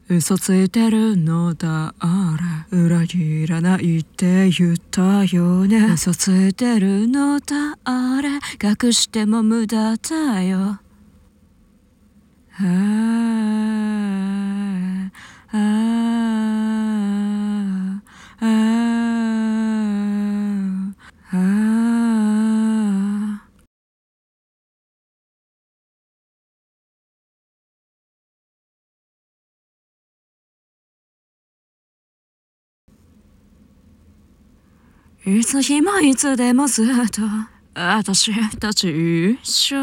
嘘ついてるのだあれ、裏切らないって言ったよね。嘘ついてるのだあれ、隠しても無駄だよ。いつ暇いつでもずっと私たち一緒。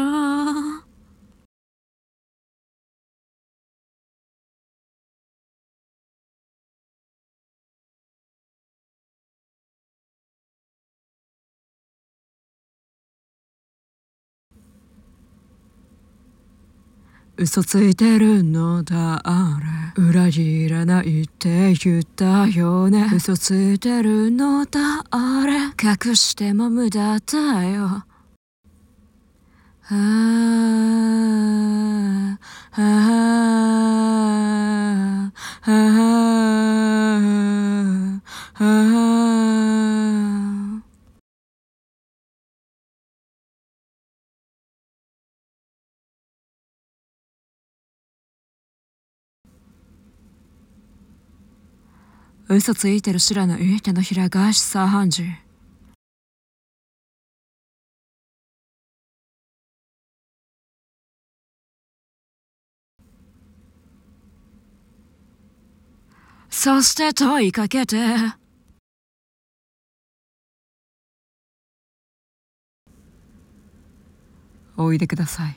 嘘ついてるのだあれ、裏切らないって言ったよね。嘘ついてるのだあれ、隠しても無駄だよ。嘘ついてる知らない手のひら返し3時。そして問いかけて、おいでください。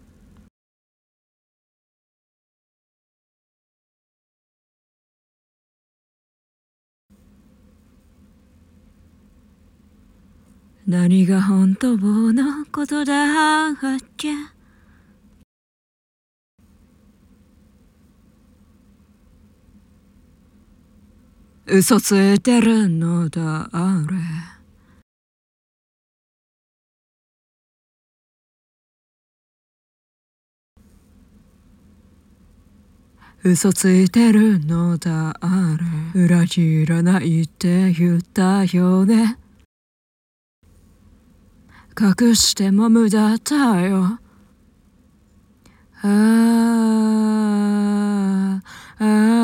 何が本当のことだっけ。嘘ついてるのだあれ、嘘ついてるのだあれ、裏切らないって言ったよね。隠しても無駄だよ。ああ